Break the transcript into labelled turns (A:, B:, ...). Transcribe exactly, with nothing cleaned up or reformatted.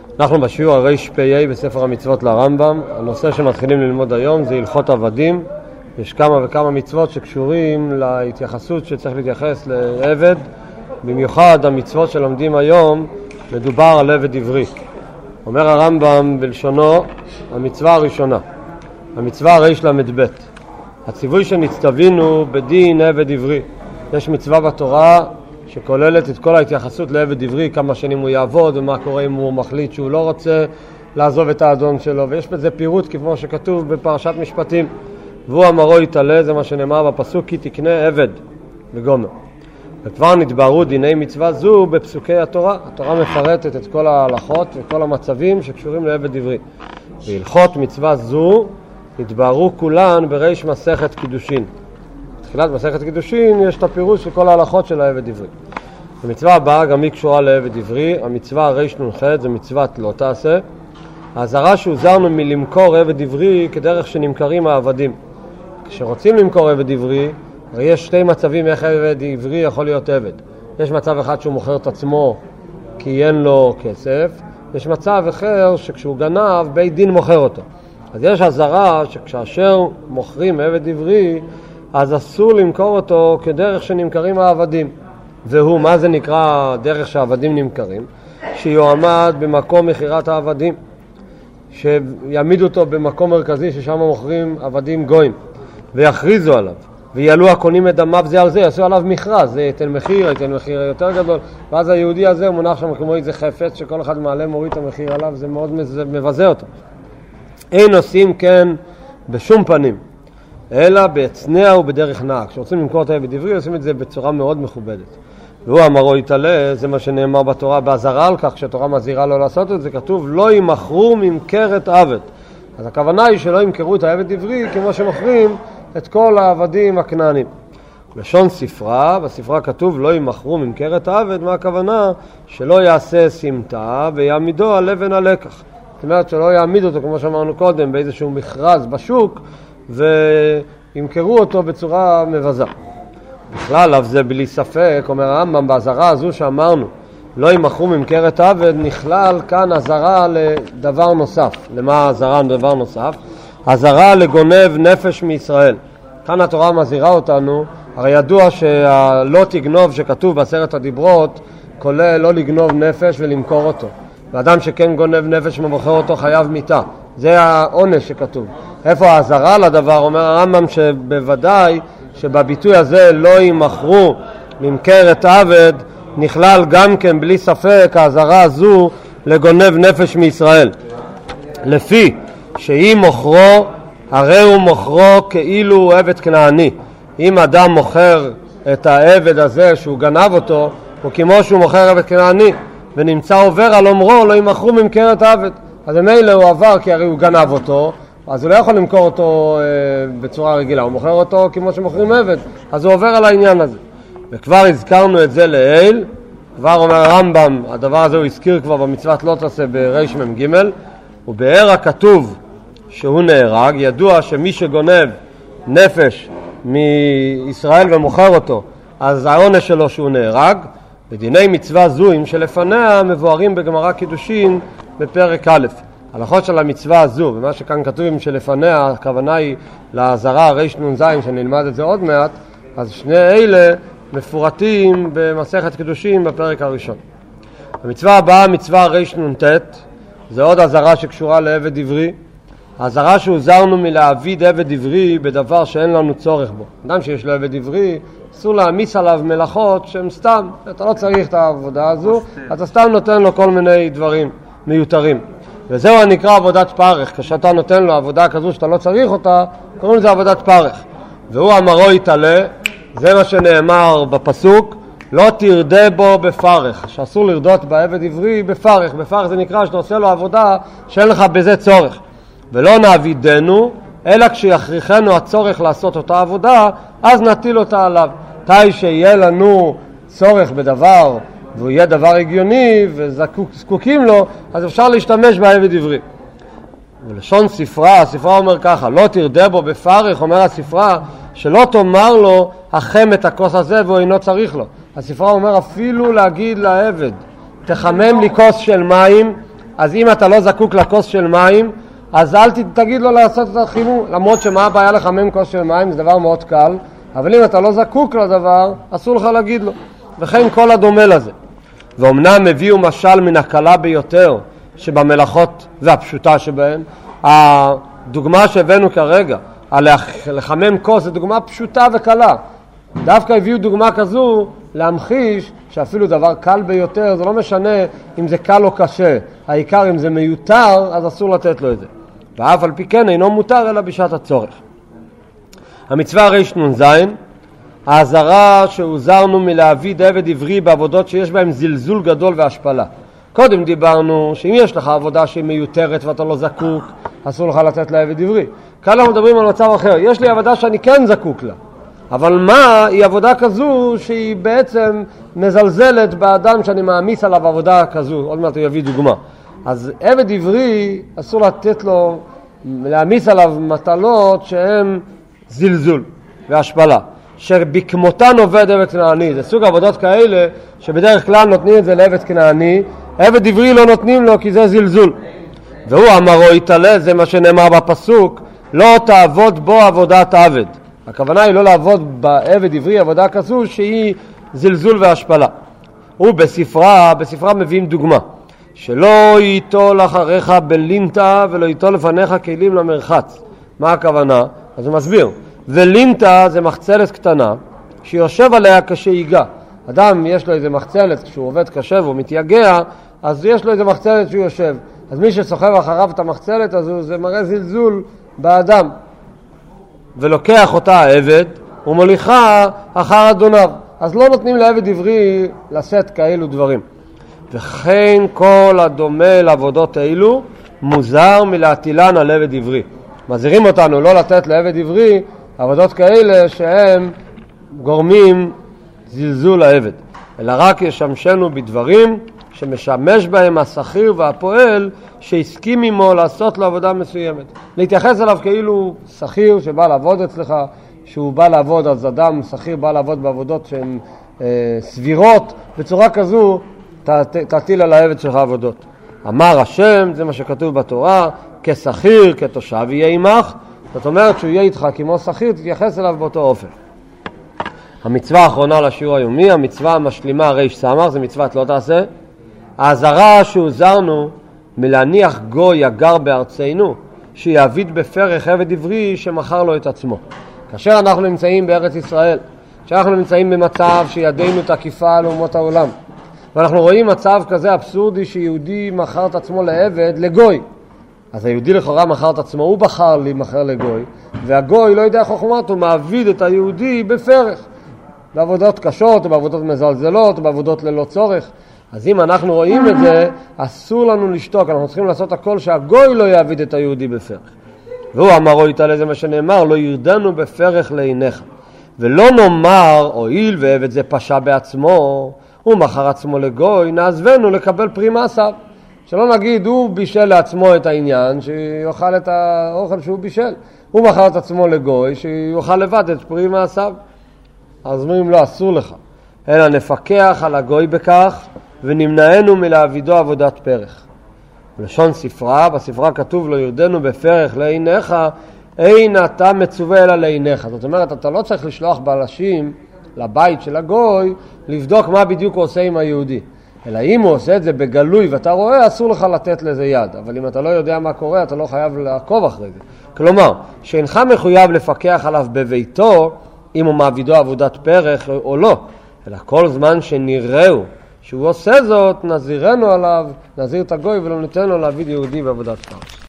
A: אנחנו בשיעור הרש פ"א בספר המצוות לרמב"ם. הנושא שמתחילים ללמוד היום זה הלכות עבדים. יש כמה וכמה מצוות שקשורים להתייחסות שצריך להתייחס לעבד. במיוחד המצוות שלומדים היום מדובר על עבד עברי. אומר הרמב"ם בלשונו, המצווה הראשונה, המצווה הרש למד ב', הציווי שנצטווינו בדין עבד עברי. יש מצווה בתורה שכוללת את כל ההתייחסות לעבד עברי, כמה שנים הוא יעבוד ומה קורה אם הוא מחליט שהוא לא רוצה לעזוב את האדון שלו, ויש בזה פירוט כמו שכתוב בפרשת משפטים. והוא אמרו יתעלה, זה מה שנאמר בפסוק, כי תקנה עבד וגומר. וכבר נתבררו דיני מצווה זו בפסוקי התורה. התורה מפרטת את כל ההלכות וכל המצבים שקשורים לעבד עברי. והלכות מצווה זו נתבררו כולן בריש מסכת קידושין. בתחילת מסכת קידושין יש את הפירוש של כל ההלכות של העבד עברי. המצווה הבאה גם היא קשורה לעבד עברי. המצווה הרש נ"ח זה מצוות לא תעשה. האזהרה שהוזהרנו מלמכור עבד עברי כדרך שנמכרים העבדים. כשרוצים למכור עבד עברי, הרי יש שתי מצבים איך עבד עברי יכול להיות עבד. יש מצב אחד שהוא מוכר את עצמו כי אין לו כסף. יש מצב אחר שכשהוא גנב, בית דין מוכר אותו. אז יש הזהרה שכאשר מוכרים עבד עברי, אז אסור למכור אותו כדרך שנמכרים העבדים. והוא, מה זה נקרא דרך שהעבדים נמכרים? שיועמד במקום מחירת העבדים. שיעמידו אותו במקום מרכזי ששם מוכרים עבדים גויים. ויכריזו עליו. ויעלו הקונים את דמיו זה על זה, יעשו עליו מכרז. זה יתן מחיר, יתן מחיר יותר גדול. ואז היהודי הזה הוא מונח שם כמו איזה חפץ שכל אחד מעלה מוריד את המחיר עליו. זה מאוד מבזה אותו. אין עושים כן בשום פנים. אלא בהצנע ובדרך נאה. כשרוצים למכור את העבד עברי, עושים את זה בצורה מאוד מכובדת. והוא אמרו יתעלה, זה מה שנאמר בתורה, בהזהרה על כך, כשהתורה מזהירה לו לעשות את זה, כתוב, לא ימכרו ממכרת עבד. אז הכוונה היא שלא ימכרו את העבד עברי, כמו שמוכרים את כל העבדים הכנענים. לשון ספרה, בספרה כתוב, לא ימכרו ממכרת עבד, מה הכוונה? שלא יעשה סמטה ויעמידו על אבן הלקח. זאת אומרת שלא יעמיד אותו, כמו שאמרנו קודם, באיזשהו מכרז בשוק, וימכרו אותו בצורה מבזה. בכלל, אף זה בלי ספק, אומר הרמב"ם, בהזהרה הזו שאמרנו, לא ימכרו ממכרת עבד, נכלל כאן הזהרה לדבר נוסף. למה הזהרה לדבר נוסף? הזהרה לגונב נפש מישראל. כאן התורה מזהירה אותנו, הרי ידוע שהלא תגנוב שכתוב בעשרת הדיברות, כולל לא לגנוב נפש ולמכור אותו. ואדם שכן גונב נפש ומוכר אותו חייב מיתה. זה העונש שכתוב. איפה ההזהרה לדבר? אומר הרמב"ם שבוודאי שבביטוי הזה לא ימכרו ממכרת עבד, נכלל גם כן בלי ספק ההזהרה הזו לגונב נפש מישראל. לפי שאם מוכרו, הרי הוא מוכרו כאילו הוא עבד כנעני. אם אדם מוכר את העבד הזה שהוא גנב אותו, הוא כמו שהוא מוכר עבד כנעני, ונמצא עובר על אומרו, לא ימכרו ממכרת עבד. אז מילא הוא עבר כי הרי הוא גנב אותו, אז הוא לא יכול למכור אותו אה, בצורה רגילה, הוא מוכר אותו כמו שמוכרים עבד, אז הוא עובר על העניין הזה. וכבר הזכרנו את זה לעיל, כבר אומר הרמב"ם, הדבר הזה הוא הזכיר כבר במצוות לא תעשה ברש מ"ג, ובאר הכתוב שהוא נהרג, ידוע שמי שגונב נפש מישראל ומוכר אותו, אז העונש שלו שהוא נהרג. בדיני מצווה זויים שלפניה מבוארים בגמרא קידושין בפרק א'. הלכות של המצווה הזו, ומה שכאן כתוב שלפניה, הכוונה היא להזהרה רש נ"ז, שנלמד את זה עוד מעט, אז שני אלה מפורטים במסכת קידושין בפרק הראשון. המצווה הבאה, מצווה רש נ"ט, זה עוד הזהרה שקשורה לעבד עברי. הזהרה שהוזהרנו מלהעביד עבד עברי בדבר שאין לנו צורך בו. אדם שיש לו עבד עברי, אסור להעמיס עליו מלאכות שהם סתם, אתה לא צריך את העבודה הזו, אתה סתם נותן לו כל מיני דברים מיותרים. וזהו הנקרא עבודת פרך. כשאתה נותן לו עבודה כזו שאתה לא צריך אותה, קוראים לזה עבודת פרך. והוא אמרו יתעלה, זה מה שנאמר בפסוק, לא תרדה בו בפרך, שאסור לרדות בעבד עברי בפרך. בפרך זה נקרא שאתה עושה לו עבודה שאין לך בזה צורך. ולא נעבידנו, אלא כשיכריחנו הצורך לעשות אותה עבודה, אז נטיל אותה עליו. תאי שיהיה לנו צורך בדבר, והוא יהיה דבר הגיוני וזקוקים לו, אז אפשר להשתמש בעבד עברי. ולשון ספרה, הספרה אומר ככה, לא תרדה בו בפרך, אומר הספרה, שלא תאמר לו, החם את הכוס הזה והוא אינו צריך לו. הספרה אומר אפילו להגיד לעבד, תחמם לי כוס של מים, אז אם אתה לא זקוק לכוס של מים, אז אל תגיד לו לעשות את החימום, למרות שמה הבעיה לחמם כוס של מים, זה דבר מאוד קל, אבל אם אתה לא זקוק לדבר, אסור לך להגיד לו. וכן כל הדומה לזה. ואומנם הביאו משל מן הקלה ביותר שבמלאכות והפשוטה שבהן. הדוגמה שהבאנו כרגע, על לחמם כוס, זה דוגמה פשוטה וקלה. דווקא הביאו דוגמה כזו להמחיש שאפילו דבר קל ביותר, זה לא משנה אם זה קל או קשה. העיקר אם זה מיותר, אז אסור לתת לו את זה. ואף על פי כן אינו מותר אלא בשעת הצורך. המצווה ריש נון זין, העזרה שהוזרנו מלהביא עבד עברי בעבודות שיש בהם זלזול גדול והשפלה. קודם דיברנו שאם יש לך עבודה שהיא מיותרת ואתה לא זקוק, אסור לך לתת לעבד עברי. כאן אנחנו מדברים על מצב אחר. יש לי עבודה שאני כן זקוק לה. אבל מה היא עבודה כזו שהיא בעצם מזלזלת באדם שאני מעמיס עליו עבודה כזו. עוד מעט הוא יביא דוגמה. אז עבד עברי אסור לתת לו, להעמיס עליו מטלות שהן זלזול והשפלה. שבכמותן עובד עבד כנעני. זה סוג עבודות כאלה שבדרך כלל נותנים את זה לעבד כנעני. עבד עברי לא נותנים לו כי זה זלזול. והוא אמרו יתעלה, זה מה שנאמר בפסוק, לא תעבוד בו עבודת עבד. הכוונה היא לא לעבוד בעבד עברי עבודה כזו שהיא זלזול והשפלה. ובספרה, בספרה מביאים דוגמה. שלא ייטול אחריך בלינטה ולא ייטול לפניך כלים למרחץ. מה הכוונה? אז הוא מסביר. ולינטה זה מחצלת קטנה שיושב עליה כשיגע. אדם יש לו איזה מחצלת, כשהוא עובד קשה והוא מתייגע, אז יש לו איזה מחצלת שהוא יושב. אז מי שסוחב אחריו את המחצלת הזו, זה מראה זלזול באדם. ולוקח אותה העבד ומוליכה אחר אדוניו. אז לא נותנים לעבד עברי לשאת כאלו דברים. וכן כל הדומה לעבודות האלו מוזר מלהטילן על עבד עברי. מזהירים אותנו לא לתת לעבד עברי עבודות כאלה שהם גורמים זלזול לעבד, אלא רק ישמשנו בדברים שמשמש בהם השכיר והפועל שהסכים עמו לעשות לו עבודה מסוימת. להתייחס אליו כאילו שכיר שבא לעבוד אצלך, שהוא בא לעבוד, אז אדם שכיר בא לעבוד בעבודות שהן אה, סבירות, בצורה כזו ת, ת, תטיל על העבד שלך עבודות. אמר השם, זה מה שכתוב בתורה, כשכיר, כתושב יהיה עמך. זאת אומרת שהוא יהיה איתך כמו שכיר, תתייחס אליו באותו אופן. המצווה האחרונה לשיעור היומי, המצווה המשלימה ריש סמך, זה מצוות לא תעשה. העזרה שהוזרנו מלהניח גוי הגר בארצנו, שיעביד בפרך עבד עברי שמכר לו את עצמו. כאשר אנחנו נמצאים בארץ ישראל, כשאנחנו נמצאים במצב שידינו תקיפה על אומות העולם, ואנחנו רואים מצב כזה אבסורדי שיהודי מכר את עצמו לעבד לגוי, אז היהודי לכאורה מכר את עצמו, הוא בחר להימכר לגוי, והגוי לא יודע חוכמת, הוא מעביד את היהודי בפרך, בעבודות קשות, בעבודות מזלזלות, בעבודות ללא צורך. אז אם אנחנו רואים את זה, אסור לנו לשתוק, אנחנו צריכים לעשות הכל שהגוי לא יעביד את היהודי בפרך. והוא אמרו יתעלה, זה מה שנאמר, לא ירדנו בפרך לעיניך. ולא נאמר, הואיל ועבד זה פשע בעצמו, הוא מכר עצמו לגוי, נעזבנו לקבל פרי מעשיו. שלא נגיד, הוא בישל לעצמו את העניין, שיוכל את האוכל שהוא בישל. הוא מכר את עצמו לגוי, שיוכל לבד את פרי מעשיו. אז אומרים לו, אסור לך. אלא נפקח על הגוי בכך, ונמנענו מלהעבידו עבודת פרך. בלשון ספרה, בספרה כתוב לו, ירדנו בפרך לעיניך, אין אתה מצווה אלא לעיניך. זאת אומרת, אתה לא צריך לשלוח בלשים לבית של הגוי, לבדוק מה בדיוק הוא עושה עם היהודי. אלא אם הוא עושה את זה בגלוי ואתה רואה, אסור לך לתת לזה יד. אבל אם אתה לא יודע מה קורה, אתה לא חייב לעקוב אחרי זה. כלומר, שאינך מחויב לפקח עליו בביתו, אם הוא מעבידו עבודת פרך או לא. אלא כל זמן שנראהו שהוא עושה זאת, נזירנו עליו, נזיר את הגוי ולא ניתן לו להעביד יהודי בעבודת פרך.